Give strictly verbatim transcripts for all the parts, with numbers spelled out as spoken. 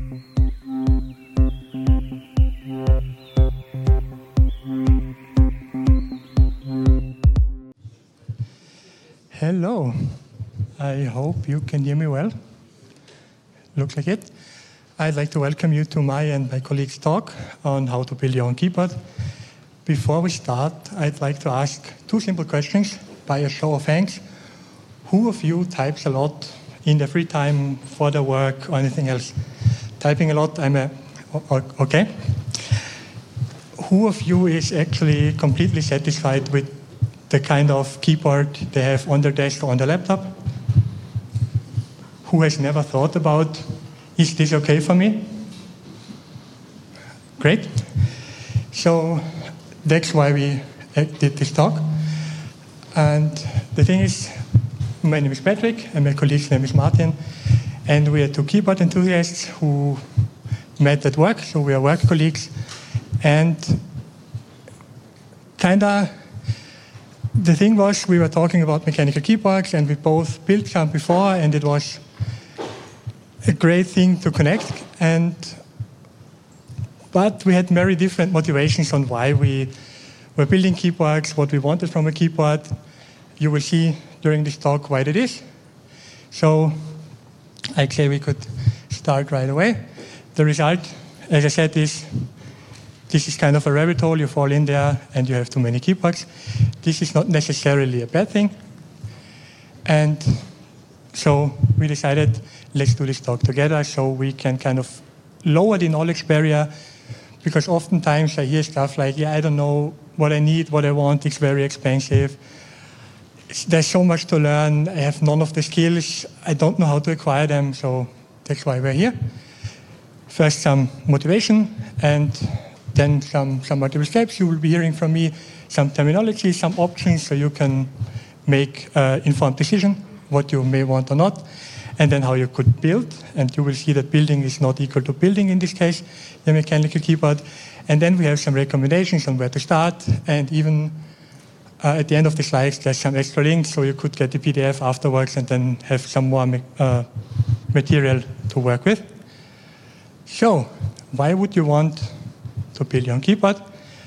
Hello. I hope you can hear me well. Looks like it. I'd like to welcome you to my and my colleagues' talk on how to build your own keyboard. Before we start, I'd like to ask two simple questions by a show of hands. Who of you types a lot in their free time for their work or anything else? Typing a lot, I'm a... Okay. Who of you is actually completely satisfied with the kind of keyboard they have on their desk or on their laptop? Who has never thought about, is this okay for me? Great. So that's why we did this talk. And the thing is, my name is Patrick, and my colleague's name is Martin, and we are two keyboard enthusiasts who met at work, so we are work colleagues. And kinda, the thing was, we were talking about mechanical keyboards, and we both built some before, and it was a great thing to connect. And but we had very different motivations on why we were building keyboards, what we wanted from a keyboard. You will see during this talk why it is. So I'd say we could start right away. The result, as I said, is this is kind of a rabbit hole. You fall in there and you have too many keyboards. This is not necessarily a bad thing. And so we decided, let's do this talk together so we can kind of lower the knowledge barrier, because oftentimes I hear stuff like, yeah, I don't know what I need, what I want, it's very expensive. It's, there's so much to learn. I have none of the skills. I don't know how to acquire them, so that's why we're here. First, some motivation, and then some, some multiple steps. You will be hearing from me some terminology, some options, so you can make an informed decision, what you may want or not, and then how you could build. And you will see that building is not equal to building in this case, the mechanical keyboard. And then we have some recommendations on where to start, and even uh, at the end of the slides, there's some extra links, so you could get the P D F afterwards and then have some more uh, material to work with. So, why would you want to build your own keyboard?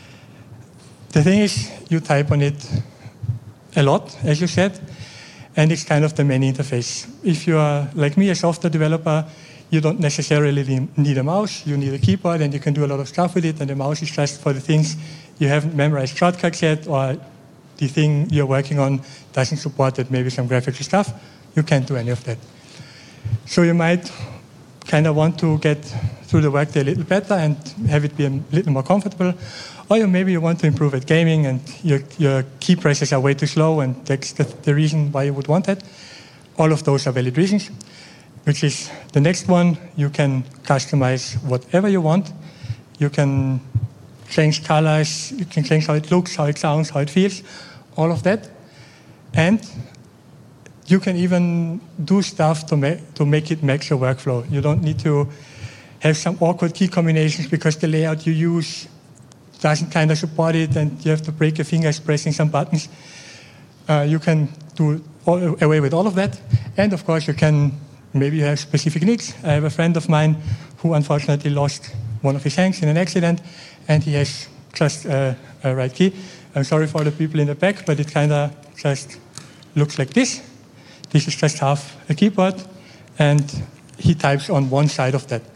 The thing is, you type on it a lot, as you said, and it's kind of the main interface. If you are, like me, a software developer, you don't necessarily need a mouse. You need a keyboard, and you can do a lot of stuff with it, and the mouse is just for the things you haven't memorized shortcuts yet, or the thing you're working on doesn't support it, maybe some graphical stuff. You can't do any of that. So you might kind of want to get through the workday a little better and have it be a little more comfortable. Or you, maybe you want to improve at gaming and your, your key presses are way too slow, and that's the, the reason why you would want that. All of those are valid reasons, which is the next one. You can customize whatever you want. You can change colors, you can change how it looks, how it sounds, how it feels, all of that. And you can even do stuff to, ma- to make it match your workflow. You don't need to have some awkward key combinations because the layout you use doesn't kind of support it and you have to break your fingers pressing some buttons. Uh, you can do all, away with all of that. And of course, you can, maybe you have specific needs. I have a friend of mine who unfortunately lost one of his hands in an accident, and he has just uh, a right key. I'm sorry for the people in the back, but it kind of just looks like this. This is just half a keyboard, and he types on one side of that.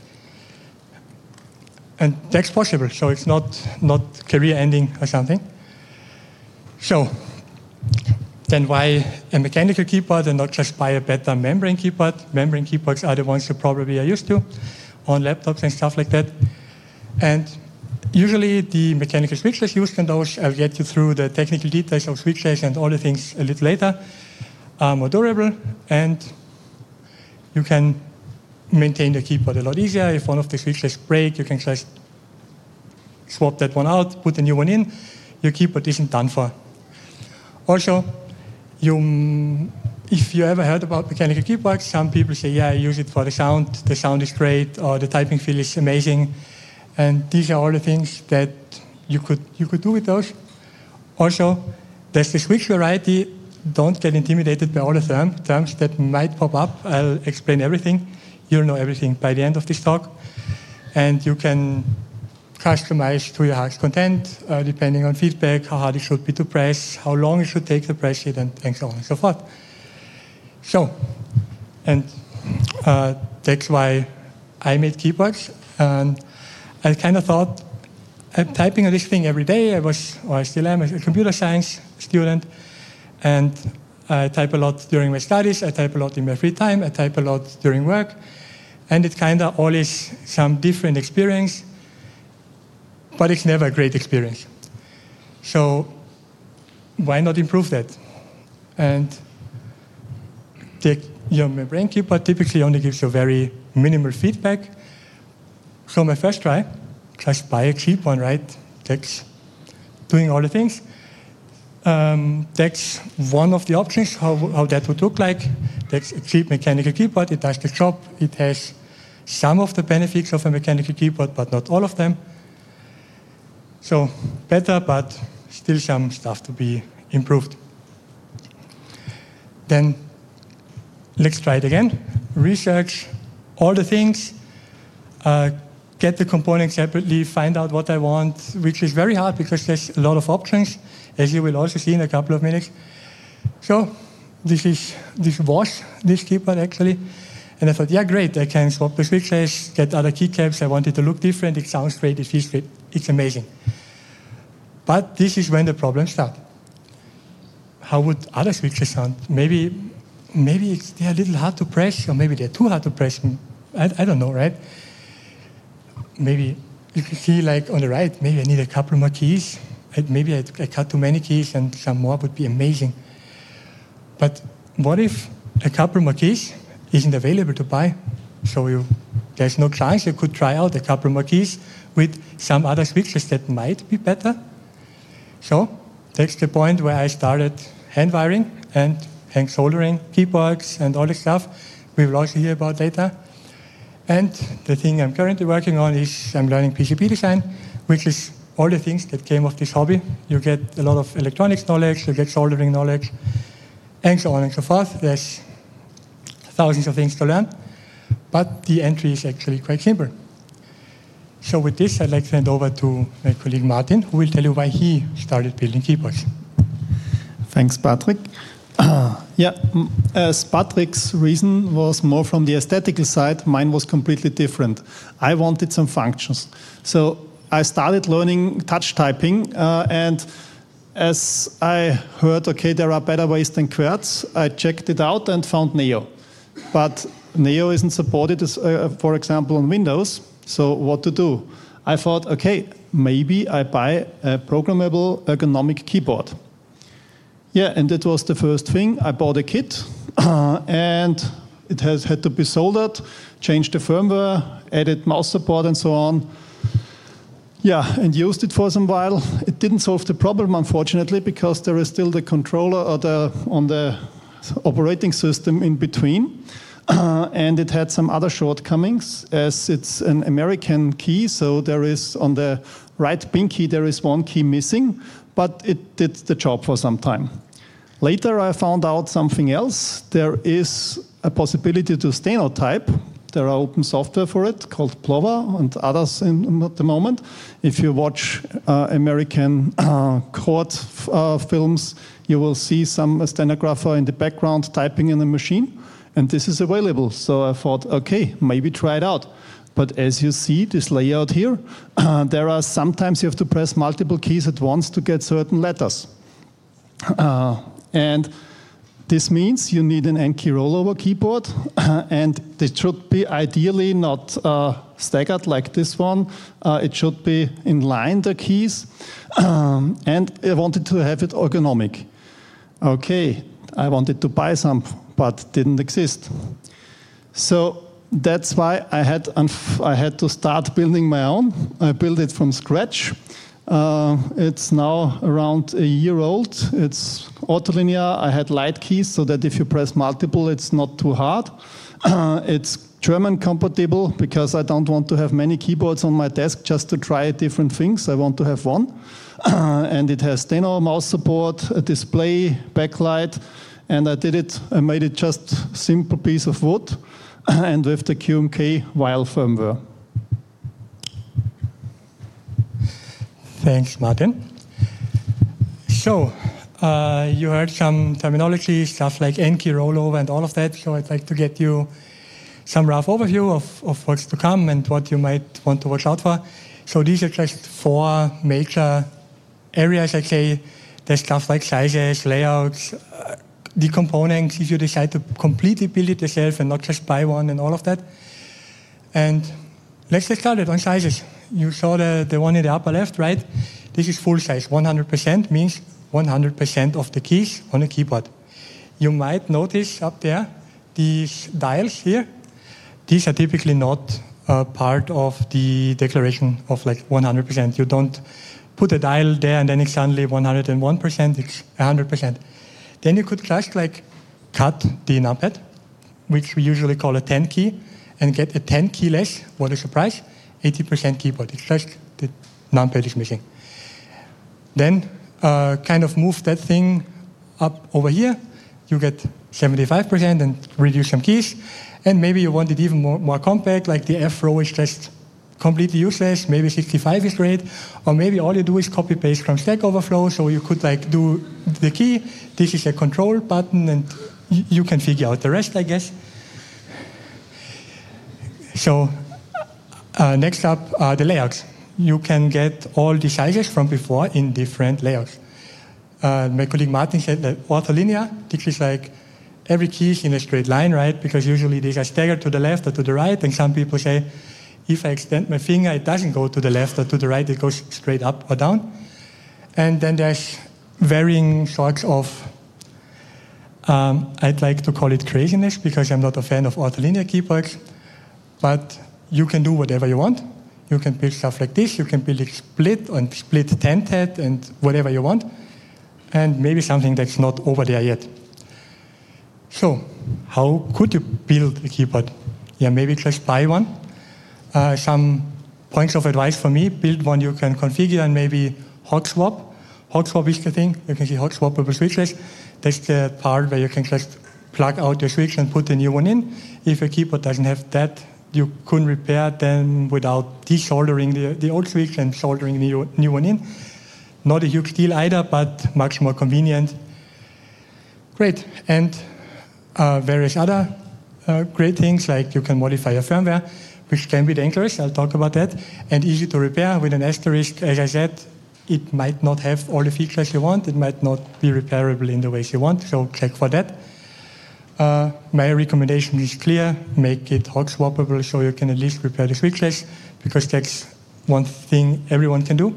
And that's possible, so it's not, not career-ending or something. So, then why a mechanical keyboard and not just buy a better membrane keyboard? Membrane keyboards are the ones you probably are used to on laptops and stuff like that. And usually the mechanical switches used in those, I'll get you through the technical details of switches and all the things a little later, are more durable, and you can maintain the keyboard a lot easier. If one of the switches break, you can just swap that one out, put a new one in. Your keyboard isn't done for. Also, you, if you ever heard about mechanical keyboards, some people say, yeah, I use it for the sound. The sound is great, or the typing feel is amazing. And these are all the things that you could, you could do with those. Also, there's the switch variety. Don't get intimidated by all the term, terms that might pop up. I'll explain everything. you'll know everything by the end of this talk. And you can customize to your heart's content, uh, depending on feedback, how hard it should be to press, how long it should take to press it, and, and so on and so forth. So, and uh, that's why I made keyboards. And I kind of thought, I'm typing on this thing every day. I was, or I still am, a computer science student. And I type a lot during my studies. I type a lot in my free time. I type a lot during work. And it kind of all is some different experience, but it's never a great experience. So why not improve that? And the, your membrane keyboard typically only gives you very minimal feedback. So my first try, just buy a cheap one, right? That's doing all the things. Um, that's one of the options, how, how that would look like. That's a cheap mechanical keyboard. It does the job. It has some of the benefits of a mechanical keyboard, but not all of them. So better, but still some stuff to be improved. Then let's try it again. Research all the things, uh, get the components separately, find out what I want, which is very hard because there's a lot of options, as you will also see in a couple of minutes. So this is this was this keyboard actually. And I thought, yeah, great, I can swap the switches, get other keycaps, I want it to look different, it sounds great, it feels great, it's amazing. But this is when the problems start. How would other switches sound? Maybe maybe it's, they're a little hard to press, or maybe they're too hard to press. I, I don't know, right? Maybe you can see like on the right, maybe I need a couple more keys. Maybe I, I cut too many keys and some more would be amazing. But what if a couple more keys isn't available to buy? So you, there's no chance you could try out a couple more keys with some other switches that might be better. So that's the point where I started hand wiring and hand soldering keyboards and all this stuff. We will also hear about later. And the thing I'm currently working on is I'm learning P C B design, which is all the things that came of this hobby. You get a lot of electronics knowledge, you get soldering knowledge, and so on and so forth. There's thousands of things to learn, but the entry is actually quite simple. So with this, I'd like to hand over to my colleague Martin, who will tell you why he started building keyboards. Thanks, Patrick. Uh, yeah, as Patrick's reason was more from the aesthetical side, mine was completely different. I wanted some functions. So I started learning touch typing, uh, and as I heard, okay, there are better ways than QWERTZ, I checked it out and found Neo. But Neo isn't supported, as, uh, for example, on Windows. So what to do? I thought, okay, maybe I buy a programmable ergonomic keyboard. Yeah, and that was the first thing. I bought a kit, uh, and it has had to be soldered, changed the firmware, added mouse support and so on. Yeah, and used it for some while. It didn't solve the problem, unfortunately, because there is still the controller or the, on the operating system in between. Uh, and it had some other shortcomings, as it's an American key, so there is on the right pinky there is one key missing, but it did the job for some time. Later I found out something else. There is a possibility to stenotype. There are open software for it called Plover and others in, at the moment. If you watch uh, American uh, court uh, films, you will see some stenographer in the background typing in a machine. And this is available. So I thought, okay, maybe try it out. But as you see, this layout here, uh, there are sometimes you have to press multiple keys at once to get certain letters. Uh, and this means you need an N-key rollover keyboard, uh, and it should be ideally not uh, staggered like this one. Uh, it should be in line, the keys. Um, and I wanted to have it ergonomic. Okay, I wanted to buy some, but didn't exist. So that's why I had I had to start building my own. I built it from scratch. Uh, it's now around a year old. It's autolinear. I had light keys so that if you press multiple, it's not too hard. Uh, it's German compatible because I don't want to have many keyboards on my desk just to try different things. I want to have one. Uh, and it has steno mouse support, a display, backlight. And I did it, I made it just a simple piece of wood. and with the Q M K while firmware. Thanks, Martin. So, uh, you heard some terminology, stuff like N-key rollover and all of that. So I'd like to get you some rough overview of, of what's to come and what you might want to watch out for. So these are just four major areas, I'd say. There's stuff like sizes, layouts, uh, the components, if you decide to completely build it yourself and not just buy one and all of that. And let's get started on sizes. You saw the, the one in the upper left, right? This is full size. one hundred percent means one hundred percent of the keys on a keyboard. You might notice up there these dials here. These are typically not uh, part of the declaration of like one hundred percent. You don't put a dial there and then it's suddenly one hundred one percent, it's one hundred percent. Then you could just like cut the numpad, which we usually call a ten key, and get a ten key less. What a surprise, eighty percent keyboard. It's just the numpad is missing. Then uh, kind of move that thing up over here. You get seventy-five percent and reduce some keys. And maybe you want it even more, more compact, like the F row is just completely useless. Maybe sixty-five is great. Or maybe all you do is copy paste from Stack Overflow. So you could like do the key. This is a control button and y- you can figure out the rest, I guess. So uh, next up are the layouts. You can get all the sizes from before in different layouts. Uh, my colleague Martin said that ortholinear, which is like every key is in a straight line, right? Because usually these are staggered to the left or to the right. And some people say, if I extend my finger, it doesn't go to the left or to the right, it goes straight up or down. And then there's varying sorts of, um, I'd like to call it craziness because I'm not a fan of ortholinear keyboards, but you can do whatever you want. You can build stuff like this. You can build it split and split tented and whatever you want. And maybe something that's not over there yet. So, how could you build a keyboard? Yeah, maybe just buy one. Uh, some points of advice for me, build one you can configure and maybe hot swap. Hot swap is the thing. You can see hot swappable switches. That's the part where you can just plug out your switch and put a new one in. If your keyboard doesn't have that, you couldn't repair them without desoldering the, the old switch and soldering the new, new one in. Not a huge deal either, but much more convenient. Great. And uh, various other uh, great things, like you can modify your firmware, which can be dangerous. I'll talk about that. And easy to repair with an asterisk. As I said, it might not have all the features you want. It might not be repairable in the ways you want. So check for that. Uh, my recommendation is clear. Make it hot swappable so you can at least repair the switches, because that's one thing everyone can do.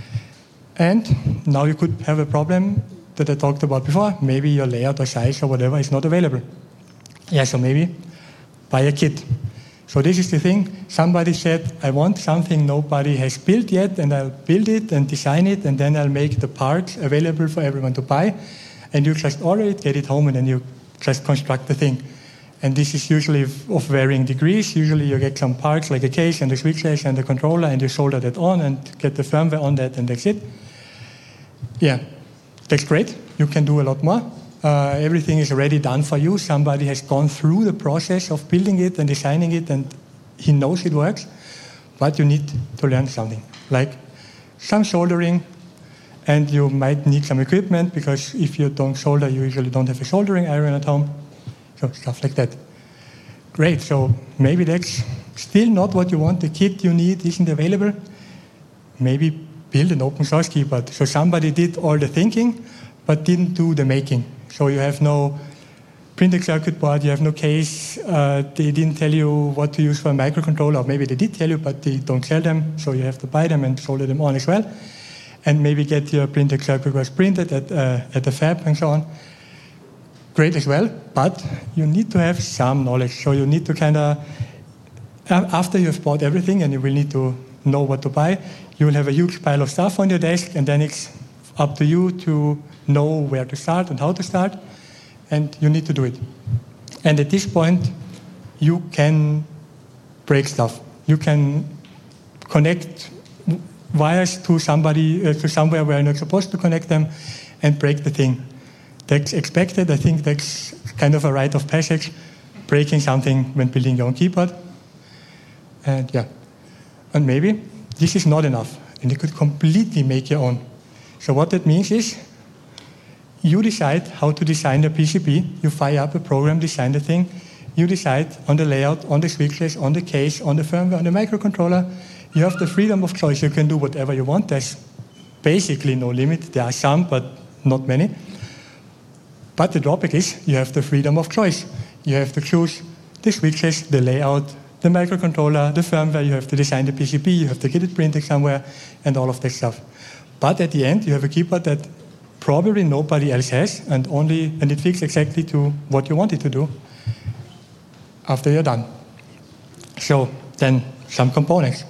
And now you could have a problem that I talked about before. Maybe your layout or size or whatever is not available. Yeah, so maybe buy a kit. So this is the thing. Somebody said, I want something nobody has built yet, and I'll build it and design it, and then I'll make the parts available for everyone to buy. And you just order it, get it home, and then you just construct the thing. And this is usually of varying degrees. Usually you get some parts like a case and the switches and the controller, and you solder that on and get the firmware on that, and that's it. Yeah, that's great. You can do a lot more. Uh, everything is already done for you. Somebody has gone through the process of building it and designing it, and he knows it works. But you need to learn something, like some soldering, and you might need some equipment, because if you don't solder, you usually don't have a soldering iron at home. So stuff like that. Great, so maybe that's still not what you want. The kit you need isn't available. Maybe build an open source keyboard. So somebody did all the thinking, but didn't do the making. So you have no printed circuit board, you have no case, uh, they didn't tell you what to use for a microcontroller, or maybe they did tell you, but they don't sell them, so you have to buy them and solder them on as well. And maybe get your printed circuit boards printed at, uh, at the fab and so on. Great as well, but you need to have some knowledge. So you need to kind of, after you've bought everything, and you will need to know what to buy, you will have a huge pile of stuff on your desk, and then it's up to you to know where to start and how to start, and you need to do it. And at this point, you can break stuff. You can connect wires to somebody, uh, to somewhere where you're not supposed to connect them, and break the thing. That's expected. I think that's kind of a rite of passage. breaking something when building your own keyboard. And yeah, and maybe this is not enough, and you could completely make your own. So what that means is, you decide how to design a P C B, you fire up a program, design the thing, you decide on the layout, on the switches, on the case, on the firmware, on the microcontroller. You have the freedom of choice, you can do whatever you want. There's basically no limit, there are some, but not many. But the drawback is, you have the freedom of choice. You have to choose the switches, the layout, the microcontroller, the firmware, you have to design the P C B, you have to get it printed somewhere, and all of that stuff. But at the end, you have a keyboard that probably nobody else has, and only and it fits exactly to what you want it to do after you're done. So then some components.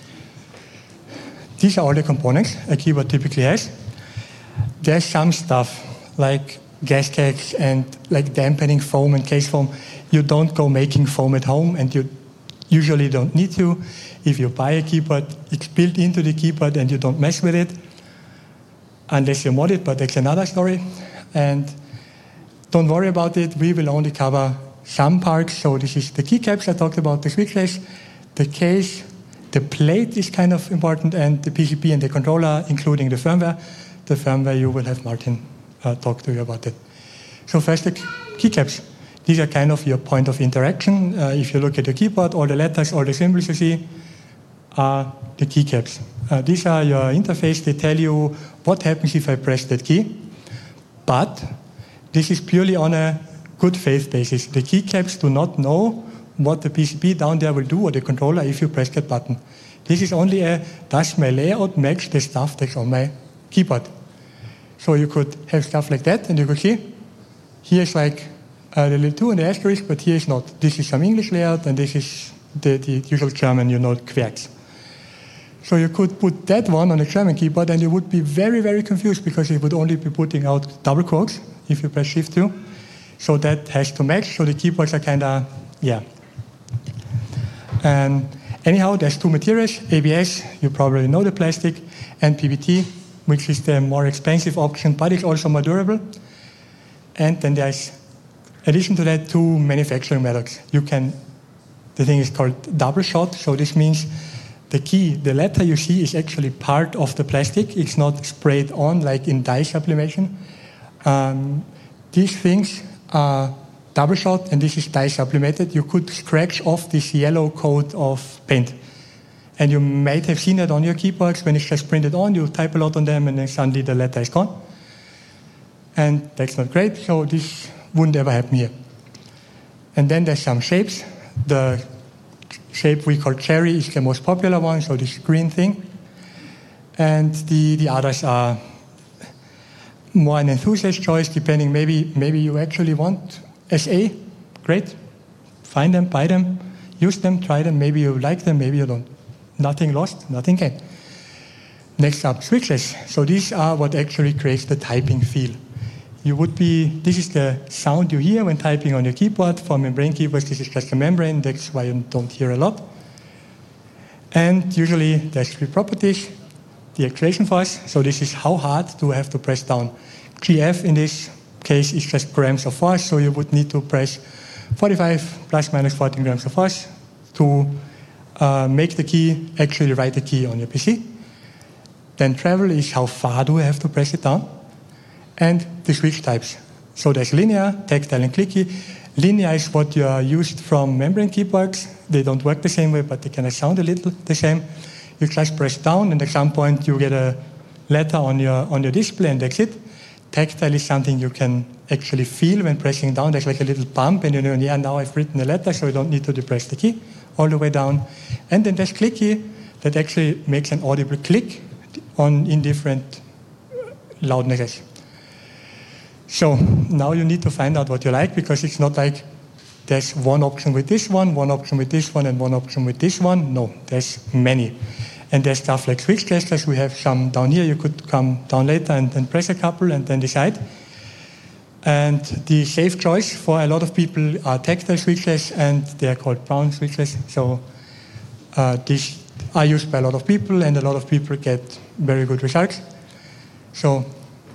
These are all the components a keyboard typically has. There's some stuff like gaskets and like dampening foam and case foam. You don't go making foam at home, and you usually don't need to. If you buy a keyboard, it's built into the keyboard and you don't mess with it, unless you mod it, but that's another story. And don't worry about it, we will only cover some parts. So this is the keycaps I talked about, the switches, the case, the plate is kind of important, and the P C B and the controller, including the firmware. The firmware, you will have Martin uh, talk to you about it. So first, the keycaps. These are kind of your point of interaction. Uh, if you look at your keyboard, all the letters, all the symbols you see are the keycaps. Uh, these are your interface. They tell you what happens if I press that key. But this is purely on a good faith basis. The keycaps do not know what the P C B down there will do, or the controller, if you press that button. This is only a, does my layout match the stuff that's on my keyboard? So you could have stuff like that, and you could see, here's like uh, the little two and the asterisk, but here is not. This is some English layout, and this is the, the usual German, you know, Querz. So you could put that one on a German keyboard, and you would be very, very confused, because it would only be putting out double quotes if you press Shift two. So that has to match. So the keyboards are kind of, yeah. And anyhow, there's two materials, A B S, you probably know the plastic, and P B T, which is the more expensive option, but it's also more durable. And then there's, in addition to that, two manufacturing methods. You can, the thing is called double shot, so this means the key, the letter you see is actually part of the plastic. It's not sprayed on like in dye sublimation. Um, these things are double shot, and this is dye sublimated. You could scratch off this yellow coat of paint. And you might have seen it on your keyboards when it's just printed on. You type a lot on them, and then suddenly the letter is gone. And that's not great, so this wouldn't ever happen here. And then there's some shapes. The shape we call cherry is the most popular one, so this green thing. And the, the others are more an enthusiast choice, depending. Maybe, maybe you actually want S A, great. Find them, buy them, use them, try them. Maybe you like them, maybe you don't. Nothing lost, nothing gained. Next up, switches. So these are what actually creates the typing feel. You would be, this is the sound you hear when typing on your keyboard. For membrane keyboards, this is just a membrane. That's why you don't hear a lot. And usually there's three properties. The acceleration force, so this is how hard do I have to press down. G F in this case is just grams of force, so you would need to press forty-five plus minus fourteen grams of force to uh, make the key actually write the key on your P C. Then travel is how far do I have to press it down. And the switch types. So there's linear, tactile, and clicky. Linear is what you are used from membrane keyboards. They don't work the same way, but they kind of sound a little the same. You just press down, and at some point you get a letter on your on your display, and that's it. Tactile is something you can actually feel when pressing down. There's like a little bump, and you know, yeah, now I've written a letter, so I don't need to depress the key all the way down. And then there's clicky, that actually makes an audible click on in different loudnesses. So now you need to find out what you like, because it's not like there's one option with this one, one option with this one, and one option with this one. No, there's many. And there's stuff like switch gestures. We have some down here. You could come down later and then press a couple and then decide. And the safe choice for a lot of people are tactile switches, and they're called Brown switches. So uh, these are used by a lot of people, and a lot of people get very good results. So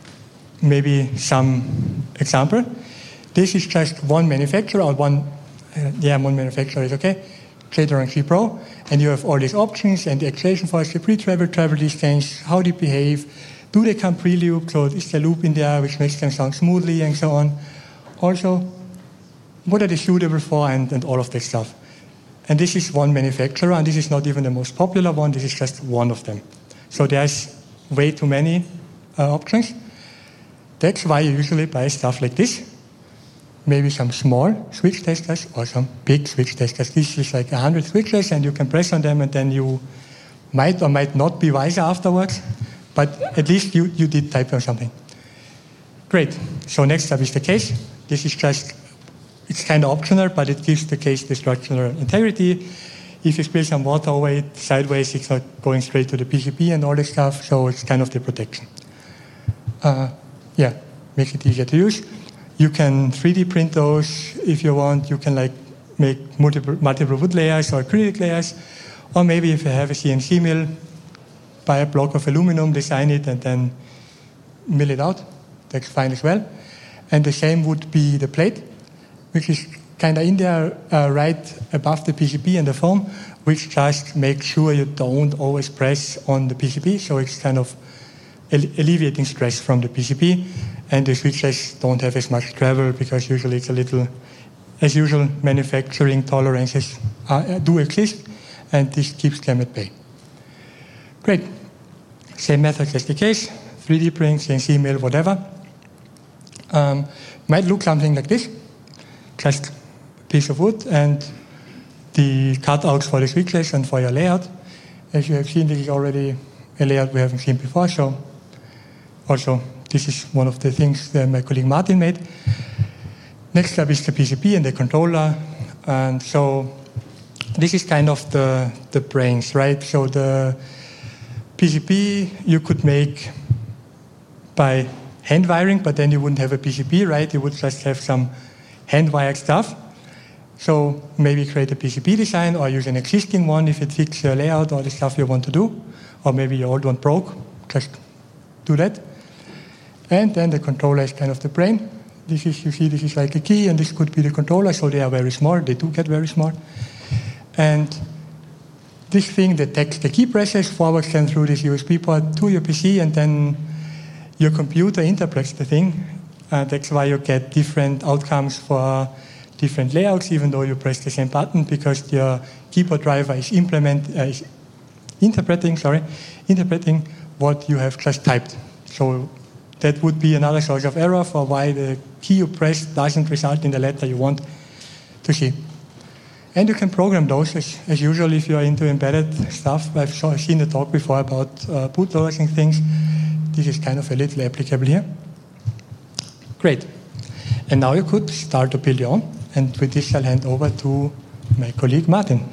maybe some example. This is just one manufacturer or one uh, yeah, one manufacturer is okay, Clayton G Pro, and you have all these options and the acceleration force, the pre-travel, travel distance, how they behave, do they come pre-loop, so is there loop in there which makes them sound smoothly and so on. Also, what are they suitable for and, and all of that stuff. And this is one manufacturer, and this is not even the most popular one, this is just one of them. So there's way too many uh, options. That's why you usually buy stuff like this. Maybe some small switch testers or some big switch testers. This is like one hundred switches, and you can press on them, and then you might or might not be wiser afterwards, but at least you, you did type on something. Great. So next up is the case. This is just, it's kind of optional, but it gives the case the structural integrity. If you spill some water over it sideways, it's not going straight to the P C B and all this stuff, so it's kind of the protection. Uh, yeah, makes it easier to use. You can three D print those if you want. You can like make multiple, multiple wood layers or acrylic layers. Or maybe if you have a C N C mill, buy a block of aluminum, design it, and then mill it out. That's fine as well. And the same would be the plate, which is kind of in there uh, right above the P C B and the foam, which just makes sure you don't always press on the P C B. So it's kind of alleviating stress from the P C B. And the switches don't have as much travel because usually it's a little, as usual, manufacturing tolerances are, do exist, and this keeps them at bay. Great. Same methods as the case, three D print, C N C mill, whatever. Um, might look something like this, just a piece of wood and the cutouts for the switches and for your layout. As you have seen, this is already a layout we haven't seen before, so also this is one of the things that my colleague Martin made. Next up is the P C B and the controller. And so this is kind of the, the brains, right? So the P C B you could make by hand wiring, but then you wouldn't have a P C B, right? You would just have some hand-wired stuff. So maybe create a P C B design or use an existing one if it fits your layout or the stuff you want to do. Or maybe your old one broke, just do that. And then the controller is kind of the brain. This is, you see, this is like a key, and this could be the controller, so they are very small. They do get very small. And this thing detects the key presses, forwards them through this U S B port to your P C, and then your computer interprets the thing. Uh, that's why you get different outcomes for different layouts, even though you press the same button, because your keyboard driver is implement uh, is interpreting, sorry, interpreting what you have just typed. So that would be another source of error for why the key you press doesn't result in the letter you want to see. And you can program those as, as usual if you're into embedded stuff. I've seen the talk before about uh, bootloaders and things. This is kind of a little applicable here. Great. And now you could start to build your own. And with this, I'll hand over to my colleague Martin.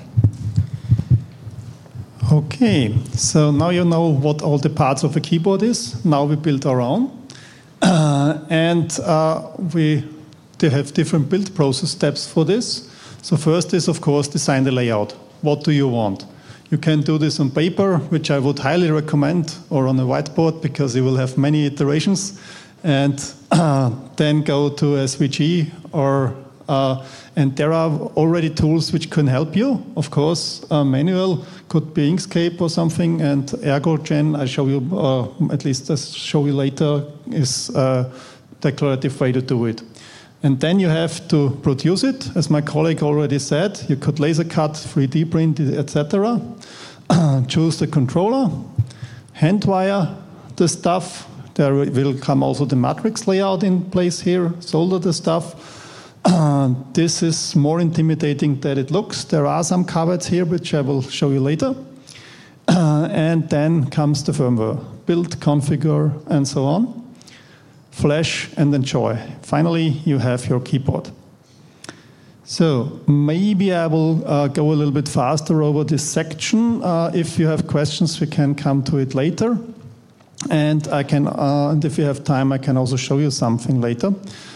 Okay, so now you know what all the parts of a keyboard is. Now we build our own. Uh, and uh, we they have different build process steps for this. So first is, of course, design the layout. What do you want? You can do this on paper, which I would highly recommend, or on a whiteboard, because you will have many iterations. And uh, then go to S V G, or uh, and there are already tools which can help you. Of course, uh, manual could be Inkscape or something, and ErgoGen, I show you, uh, at least I'll show you later, is a declarative way to do it. And then you have to produce it, as my colleague already said. You could laser cut, three D print, et cetera. Choose the controller, hand wire the stuff. There will come also the matrix layout in place here, solder the stuff. Uh, this is more intimidating than it looks. There are some caveats here, which I will show you later. Uh, and then comes the firmware. Build, configure, and so on. Flash and enjoy. Finally, you have your keyboard. So maybe I will uh, go a little bit faster over this section. Uh, if you have questions, we can come to it later. And I can, uh, and if you have time, I can also show you something later.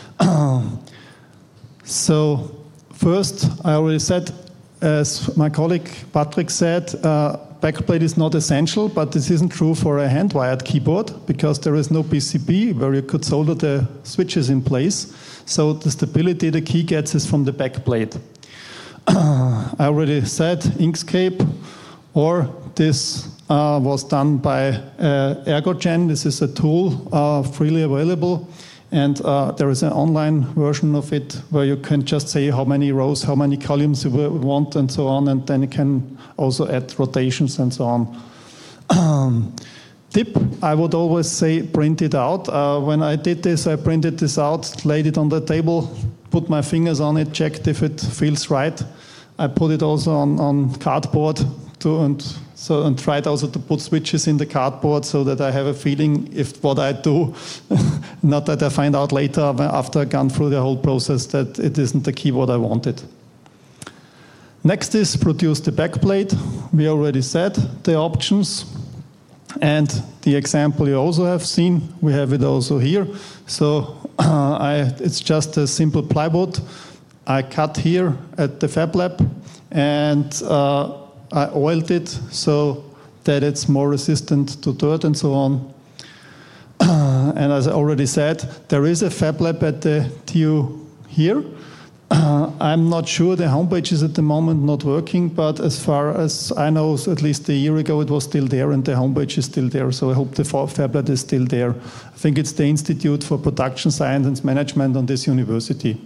So first, I already said, as my colleague Patrick said, uh, backplate is not essential, but this isn't true for a hand-wired keyboard because there is no P C B where you could solder the switches in place. So the stability the key gets is from the backplate. I already said Inkscape, or this uh, was done by uh, Ergogen. This is a tool uh, freely available, and uh, there is an online version of it where you can just say how many rows, how many columns you want, and so on, and then you can also add rotations and so on. Tip, I would always say print it out. Uh, when I did this, I printed this out, laid it on the table, put my fingers on it, checked if it feels right. I put it also on, on cardboard to, and so and tried also to put switches in the cardboard so that I have a feeling if what I do, not that I find out later after I've gone through the whole process that it isn't the keyboard I wanted. Next is produce the backplate. We already said the options. And the example you also have seen, we have it also here. So uh, I, it's just a simple plywood. I cut here at the Fab Lab, and uh, I oiled it so that it's more resistant to dirt and so on. Uh, and as I already said, there is a Fab Lab at the T U here. Uh, I'm not sure, the homepage is at the moment not working, but as far as I know, at least a year ago it was still there, and the homepage is still there, so I hope the Fab Lab is still there. I think it's the Institute for Production Science and Management on this university.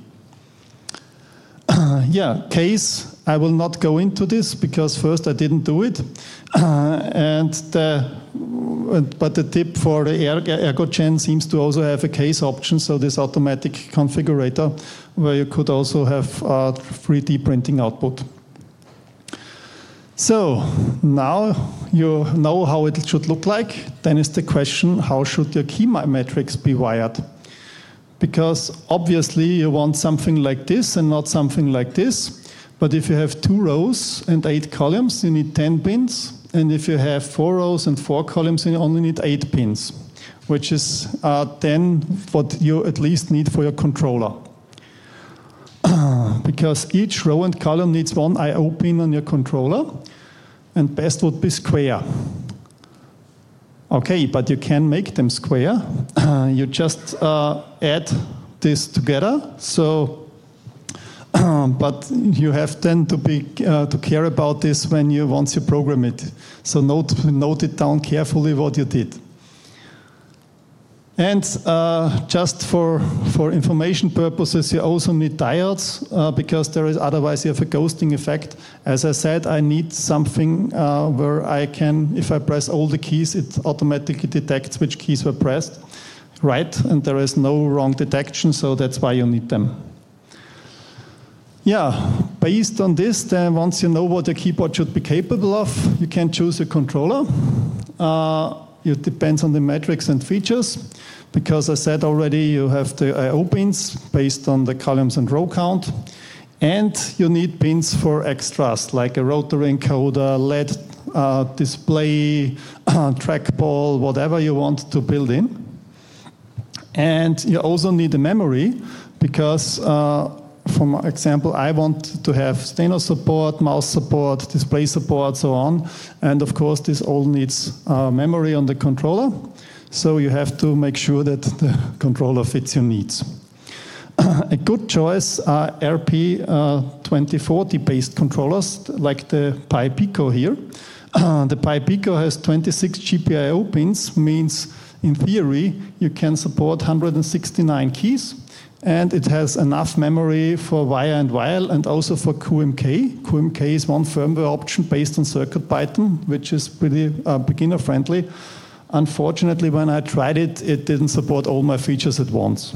Uh, yeah, case, I will not go into this because first I didn't do it, uh, and the, but the tip for the Ergogen seems to also have a case option, so this automatic configurator where you could also have uh, three D printing output. So now you know how it should look like. Then is the question, how should your key metrics be wired? Because obviously you want something like this and not something like this. But if you have two rows and eight columns, you need ten pins. And if you have four rows and four columns, you only need eight pins, which is uh, then what you at least need for your controller. Because each row and column needs one I O pin on your controller, and best would be square. Okay, but you can make them square. Uh, you just uh, add this together. So, uh, but you have then to be uh, to care about this when you once you program it. So note note it down carefully what you did. And uh, just for, for information purposes, you also need diodes uh, because there is otherwise you have a ghosting effect. As I said, I need something uh, where I can, if I press all the keys, it automatically detects which keys were pressed, right? And there is no wrong detection, so that's why you need them. Yeah, based on this, then once you know what your keyboard should be capable of, you can choose your controller. Uh, It depends on the metrics and features, because I said already you have the I O pins based on the columns and row count, and you need pins for extras like a rotary encoder, L E D uh, display, uh, trackball, whatever you want to build in. And you also need a memory because uh, for example, I want to have steno support, mouse support, display support, so on. And of course, this all needs uh, memory on the controller. So you have to make sure that the controller fits your needs. A good choice are R P twenty forty based controllers, like the Pi Pico here. Uh, the Pi Pico has twenty-six G P I O pins, means in theory you can support one hundred sixty-nine keys. And it has enough memory for wire and wire and also for Q M K. Q M K is one firmware option based on CircuitPython, which is pretty uh, beginner friendly. Unfortunately, when I tried it, it didn't support all my features at once.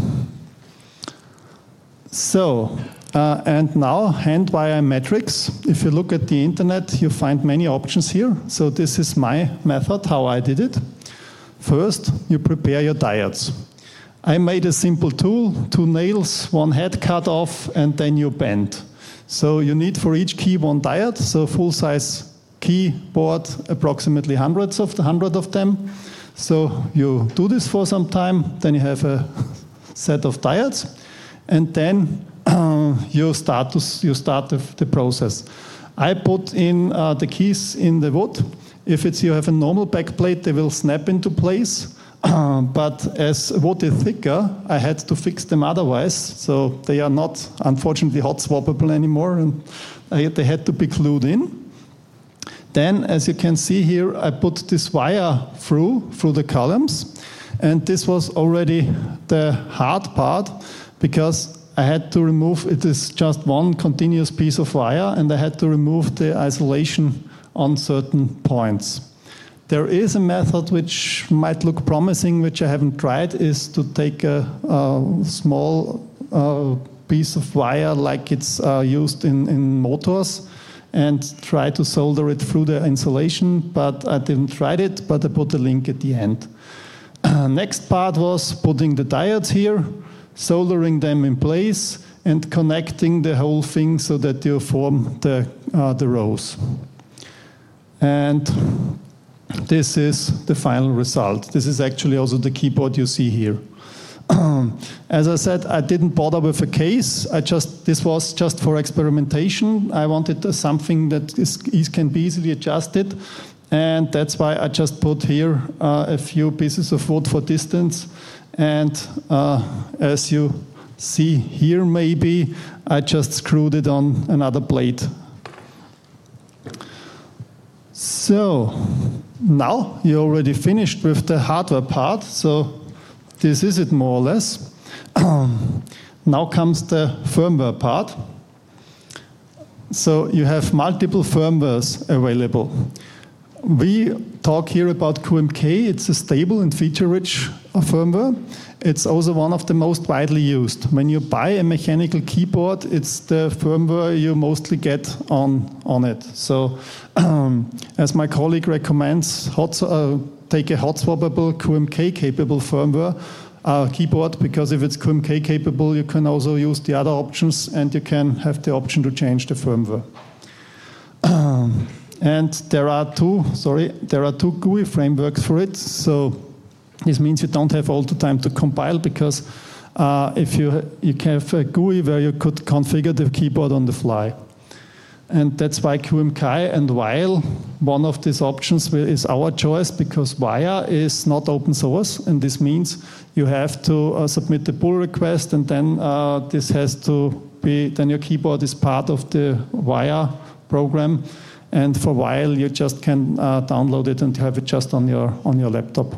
So, uh, and now hand-wire metrics. If you look at the internet, you find many options here. So this is my method, how I did it. First, you prepare your diodes. I made a simple tool, two nails, one head cut off, and then you bend. So you need for each key one diode, so full-size keyboard, approximately hundreds of the hundred of them. So you do this for some time, then you have a set of diodes, and then uh, you start to you start the, the process. I put in uh, the keys in the wood. If it's you have a normal backplate, they will snap into place. but as W O T is thicker, I had to fix them otherwise. So they are not, unfortunately, hot swappable anymore, and I, they had to be glued in. Then, as you can see here, I put this wire through, through the columns. And this was already the hard part, because I had to remove, it is just one continuous piece of wire, and I had to remove the isolation on certain points. There is a method which might look promising, which I haven't tried, is to take a, a small uh, piece of wire like it's uh, used in, in motors, and try to solder it through the insulation, but I didn't try it, but I put a link at the end. Uh, next part was putting the diodes here, soldering them in place, and connecting the whole thing so that you form the, uh, the rows. And this is the final result. This is actually also the keyboard you see here. As I said, I didn't bother with a case. I just this was just for experimentation. I wanted uh, something that is, is, can be easily adjusted, and that's why I just put here uh, a few pieces of wood for distance. And uh, as you see here, maybe I just screwed it on another plate. So now you're already finished with the hardware part. So this is it more or less. Now comes the firmware part. So you have multiple firmwares available. We talk here about Q M K. It's a stable and feature-rich firmware. It's also one of the most widely used. When you buy a mechanical keyboard, it's the firmware you mostly get on, on it. So um, as my colleague recommends, hot, uh, take a hot swappable Q M K capable firmware uh, keyboard, because if it's Q M K capable, you can also use the other options, and you can have the option to change the firmware. Um, and there are two, sorry, there are two G U I frameworks for it. So this means you don't have all the time to compile, because uh, if you you can have a G U I where you could configure the keyboard on the fly. And that's why Q M K and Wile, one of these options is our choice, because Wire is not open source, and this means you have to uh, submit the pull request, and then uh, this has to be, then your keyboard is part of the Wire program. And for Wile, you just can uh, download it and have it just on your on your laptop.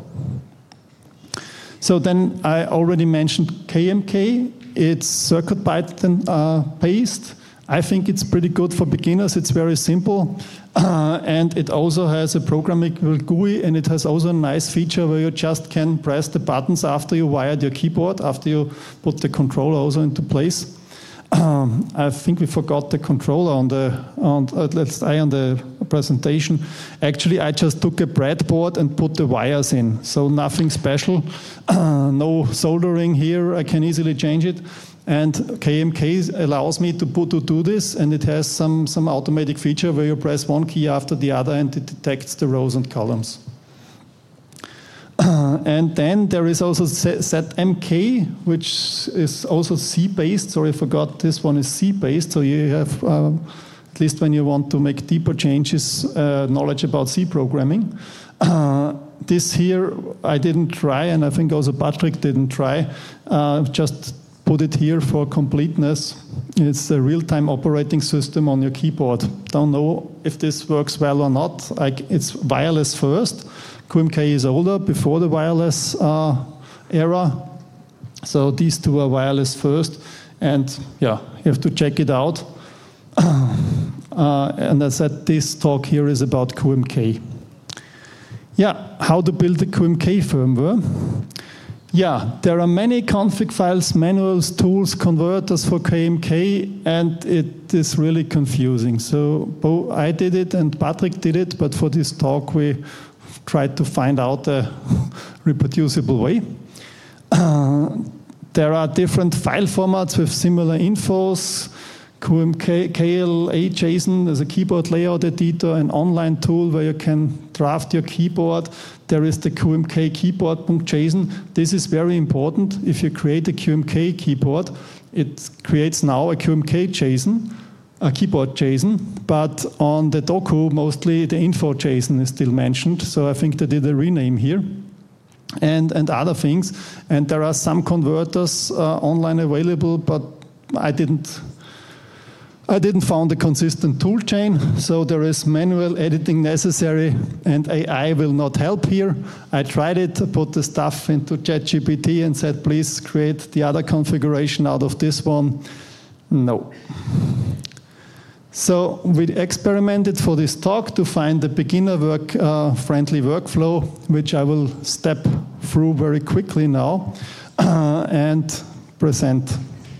So then I already mentioned K M K. It's CircuitPython uh, based. I think it's pretty good for beginners. It's very simple. Uh, and it also has a programmable G U I, and it has also a nice feature where you just can press the buttons after you wired your keyboard, after you put the controller also into place. Um, I think we forgot the controller on the on, uh, let's say on the presentation. Actually, I just took a breadboard and put the wires in, so nothing special. Uh, no soldering here. I can easily change it, and K M K allows me to put to do this, and it has some some automatic feature where you press one key after the other, and it detects the rows and columns. Uh, and then there is also Z M K, which is also C-based. Sorry, I forgot this one is C-based. So you have, uh, at least when you want to make deeper changes, uh, knowledge about C programming. Uh, this here I didn't try, and I think also Patrick didn't try. Uh, just put it here for completeness. It's a real-time operating system on your keyboard. Don't know if this works well or not. I, it's wireless first. Q M K is older, before the wireless uh, era. So these two are wireless first. And yeah, you have to check it out. uh, and as I said, this talk here is about Q M K. Yeah, how to build a Q M K firmware. Yeah, there are many config files, manuals, tools, converters for K M K, and it is really confusing. So I did it and Patrick did it, but for this talk we tried to find out a reproducible way. Uh, there are different file formats with similar infos. Q M K, K L A JSON is a keyboard layout editor, an online tool where you can draft your keyboard. There is the Q M K keyboard.json. This is very important. If you create a Q M K keyboard, it creates now a Q M K JSON, a keyboard JSON, but on the docu, mostly the info JSON is still mentioned. So I think they did a rename here. and, and other things. And there are some converters uh, online available, but I didn't I didn't found a consistent tool chain, so there is manual editing necessary, and A I will not help here. I tried it, put the stuff into ChatGPT and said, please create the other configuration out of this one. No. So we experimented for this talk to find the beginner work, uh, friendly workflow, which I will step through very quickly now uh, and present.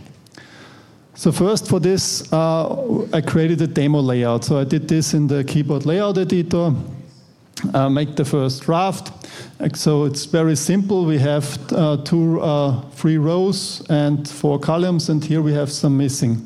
So first for this, uh, I created a demo layout. So I did this in the keyboard layout editor, uh, make the first draft. So it's very simple. We have uh, two, uh, three rows and four columns, and here we have some missing.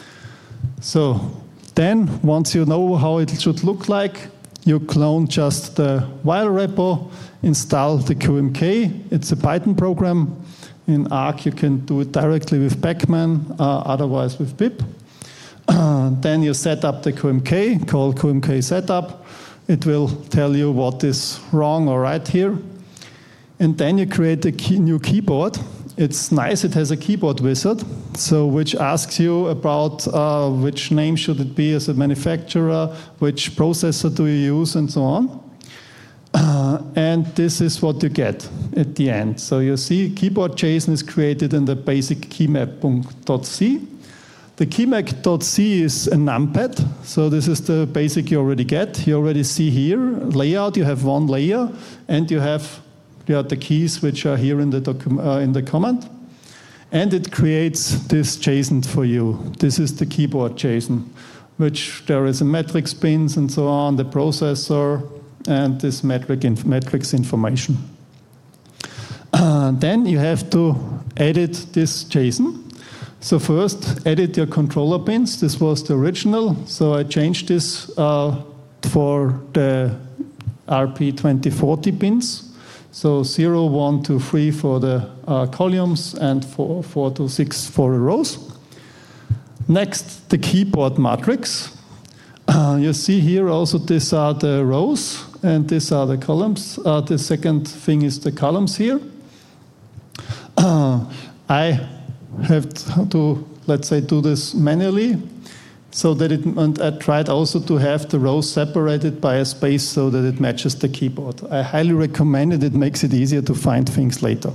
So then, once you know how it should look like, you clone just the while repo, install the Q M K. It's a Python program. In Arc, you can do it directly with Pacman, uh, otherwise with pip. Uh, then you set up the Q M K, call Q M K setup. It will tell you what is wrong or right here. And then you create a key, new keyboard. It's nice, it has a keyboard wizard, so which asks you about uh, which name should it be as a manufacturer, which processor do you use, and so on. Uh, and this is what you get at the end. So you see keyboard JSON is created in the basic keymap.c. The keymap.c is a numpad. So this is the basic you already get. You already see here, layout, you have one layer, and you have, you have the keys which are here in the, docu- uh, in the command. And it creates this JSON for you. This is the keyboard JSON, which there is a metrics pins and so on, the processor, and this metric inf- metrics information. Uh, then you have to edit this JSON. So first, edit your controller pins. This was the original, so I changed this uh, for the R P twenty forty pins. So zero, one, two, three for the uh, columns, and four, four to six for the rows. Next, the keyboard matrix. Uh, you see here also these are the rows and these are the columns. Uh, the second thing is the columns here. Uh, I have to, let's say, do this manually so that it, and I tried also to have the rows separated by a space so that it matches the keyboard. I highly recommend it. It makes it easier to find things later.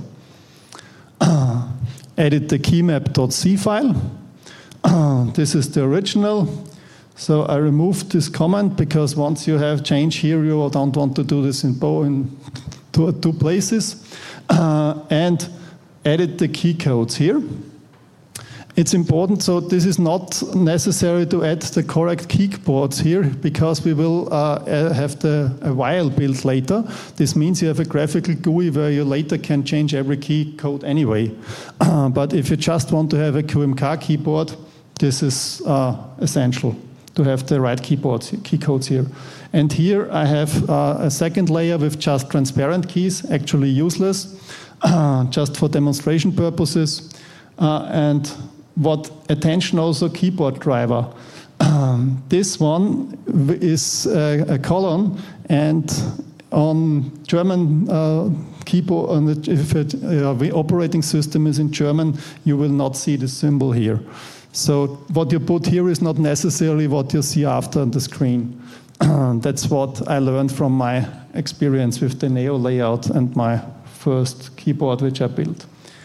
Uh, edit the keymap.c file. Uh, this is the original. So I removed this comment because once you have change here, you don't want to do this in, both in two, two places. Uh, and edit the key codes here. It's important, so this is not necessary to add the correct keyboards here because we will uh, have the a while built later. This means you have a graphical G U I where you later can change every key code anyway. Uh, but if you just want to have a Q M K keyboard, this is uh, essential to have the right keyboards, key codes here. And here I have uh, a second layer with just transparent keys, actually useless, uh, just for demonstration purposes. Uh, and what attention also keyboard driver. Um, this one is a, a colon, and on German uh, keyboard, on the, if it, uh, the operating system is in German, you will not see the symbol here. So what you put here is not necessarily what you see after on the screen. That's what I learned from my experience with the Neo layout and my first keyboard which I built.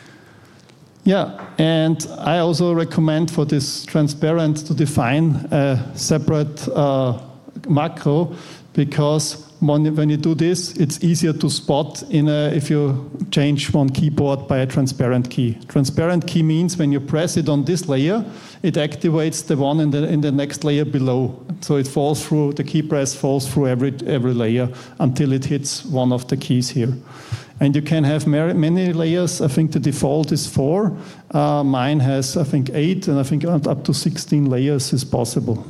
Yeah, and I also recommend for this transparent to define a separate uh, macro because when, when you do this, it's easier to spot in a, if you change one keyboard by a transparent key. Transparent key means when you press it on this layer, it activates the one in the in the next layer below. So it falls through, the key press falls through every every layer until it hits one of the keys here. And you can have many layers. I think the default is four. Uh, mine has, I think, eight, and I think up to sixteen layers is possible.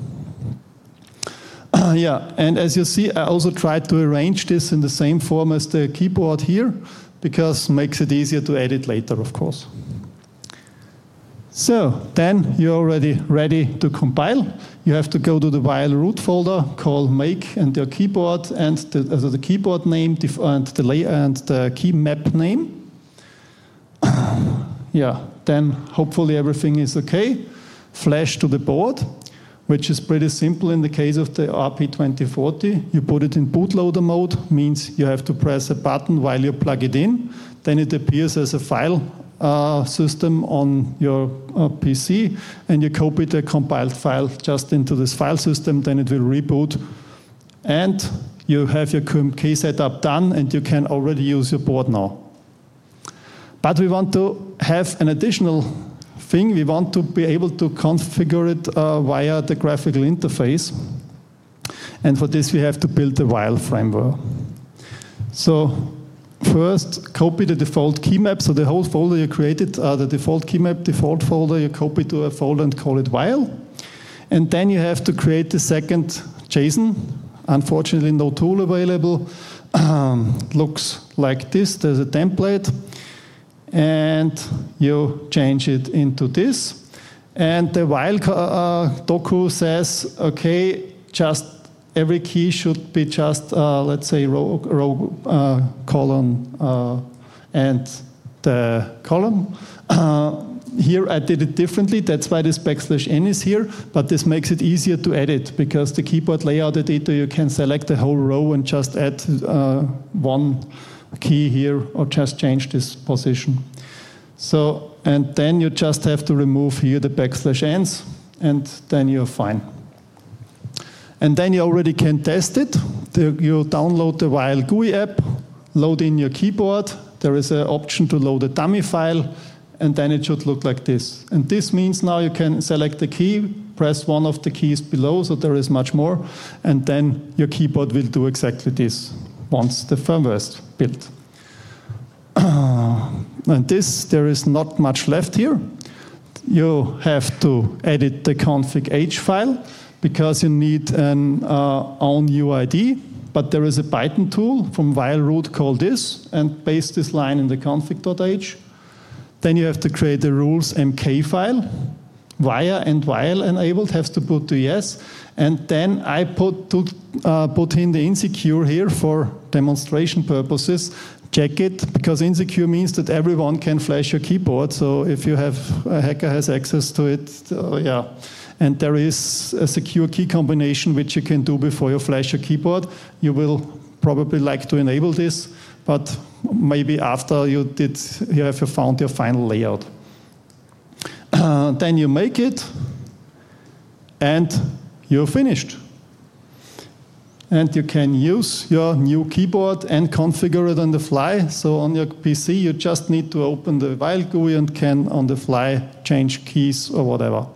Uh, yeah, and as you see, I also tried to arrange this in the same form as the keyboard here, because it makes it easier to edit later, of course. So then you're already ready to compile. You have to go to the while root folder, call make and your keyboard and the, also the keyboard name and the lay and the key map name. Yeah, then hopefully everything is okay. Flash to the board, which is pretty simple in the case of the R P twenty forty. You put it in bootloader mode, means you have to press a button while you plug it in. Then it appears as a file uh, system on your uh, P C, and you copy the compiled file just into this file system, then it will reboot. And you have your Q M K setup done, and you can already use your board now. But we want to have an additional thing. We want to be able to configure it uh, via the graphical interface. And for this, we have to build the while framework. So first, copy the default key map. So the whole folder you created, uh, the default key map, default folder, you copy to a folder and call it while. And then you have to create the second JSON. Unfortunately, no tool available. Um, looks like this. There's a template. And you change it into this. And the while uh, docu says, okay, just every key should be just, uh, let's say, row, row uh, column, uh, and the column. Uh, here I did it differently. That's why this backslash n is here. But this makes it easier to edit, because the keyboard layout editor, you can select the whole row and just add uh, one key here or just change this position. So, and then you just have to remove here the backslash n's, and then you're fine. And then you already can test it. You download the while G U I app, load in your keyboard. There is an option to load a dummy file, and then it should look like this. And this means now you can select the key, press one of the keys below, so there is much more, and then your keyboard will do exactly this once the firmware is built. And this, there is not much left here. You have to edit the config h file, because you need an uh, own U I D, but there is a Python tool from while root called this, and paste this line in the config.h. Then you have to create the rules M K file, wire and while enabled, has to put to yes, and then I put, to, uh, put in the insecure here for demonstration purposes. Check it, because insecure means that everyone can flash your keyboard. So if you have a hacker has access to it, uh, yeah. And there is a secure key combination which you can do before you flash your keyboard. You will probably like to enable this, but maybe after you did, you have found your final layout. Uh, then you make it, and you're finished. And you can use your new keyboard and configure it on the fly. So on your P C, you just need to open the while G U I and can on the fly change keys or whatever.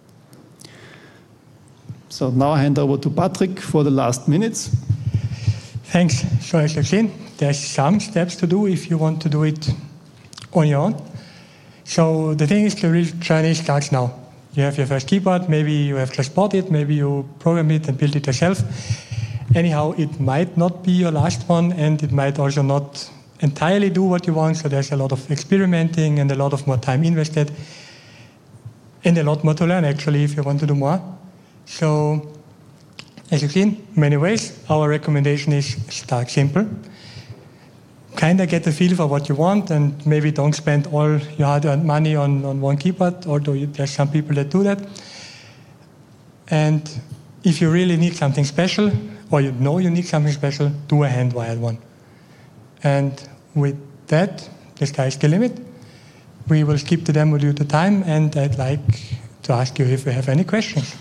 So now I hand over to Patrick for the last minutes. Thanks. So as you've seen, there's some steps to do if you want to do it on your own. So the thing is, the real journey starts now. You have your first keyboard, maybe you have just bought it, maybe you program it and build it yourself. Anyhow, it might not be your last one, and it might also not entirely do what you want, so there's a lot of experimenting and a lot of more time invested, and a lot more to learn, actually, if you want to do more. So, as you've seen, many ways. Our recommendation is start simple. Kind of get a feel for what you want, and maybe don't spend all your hard-earned money on, on one keyboard, although you, there's some people that do that. And if you really need something special, or you know you need something special, do a hand-wired one. And with that, the sky's the limit. We will skip the demo due to time, and I'd like to ask you if you have any questions.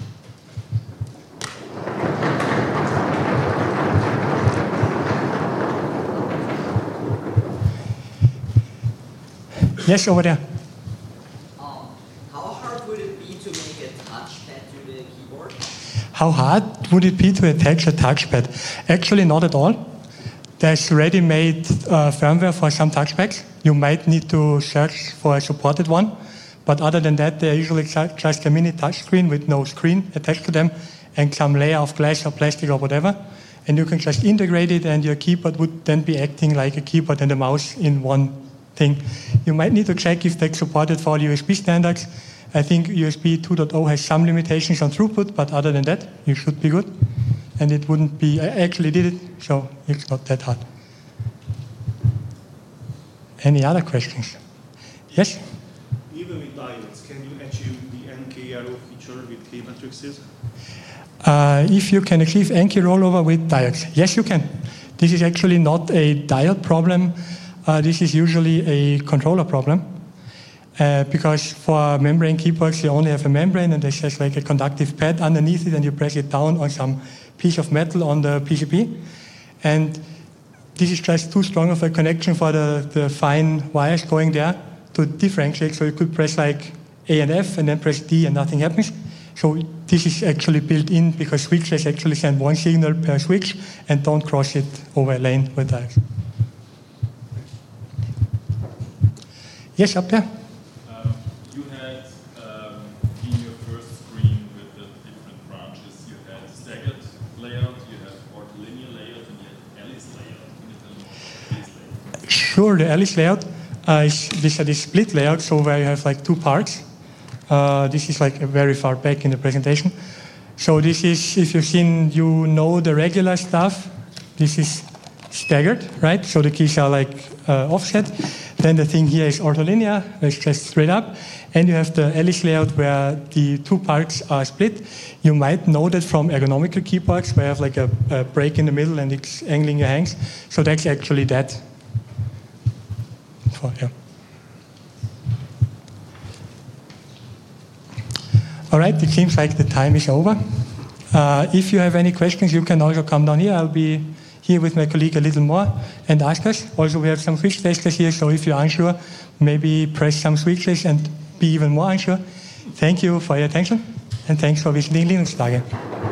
Yes, over there. Um, how hard would it be to make a touchpad to the keyboard? How hard would it be to attach a touchpad? Actually, not at all. There's ready-made uh, firmware for some touchpads. You might need to search for a supported one, but other than that, they're usually just a mini touchscreen with no screen attached to them and some layer of glass or plastic or whatever. And you can just integrate it, and your keyboard would then be acting like a keyboard and a mouse in one thing. You might need to check if they're supported for all U S B standards, I think U S B two point oh has some limitations on throughput, but other than that, you should be good. And it wouldn't be, I actually did it, so it's not that hard. Any other questions? Yes? Even with diodes, can you achieve the N K arrow feature with K matrices? Uh, if you can achieve N K rollover with diodes, yes, you can. This is actually not a diode problem. Uh, this is usually a controller problem. Uh, because for membrane keyboards, you only have a membrane and there's just like a conductive pad underneath it, and you press it down on some piece of metal on the P C B. And this is just too strong of a connection for the, the fine wires going there to differentiate. So you could press like A and F and then press D and nothing happens. So this is actually built in because switches actually send one signal per switch and don't cross it over a lane with diodes. Yes, up there? Um, you had um, in your first screen with the different branches, you had staggered layout, you had ortholinear layout, and you had Alice layout. Can you tell me more about Alice layout? Sure, the Alice layout uh, is this, uh, this split layout, so where you have like two parts. Uh, this is like very far back in the presentation. So this is, if you've seen, you know the regular stuff. This is staggered, right? So the keys are like uh, offset. Then the thing here is ortholinear, it's just straight up. And you have the Alice layout where the two parts are split. You might know that from ergonomical keyboards where you have like a, a break in the middle and it's angling your hands. So that's actually that. For, yeah. All right, it seems like the time is over. Uh, if you have any questions, you can also come down here. I'll be here with my colleague a little more and ask us. Also, we have some switch testers here, so if you're unsure, maybe press some switches and be even more unsure. Thank you for your attention, and thanks for visiting Linux Tage.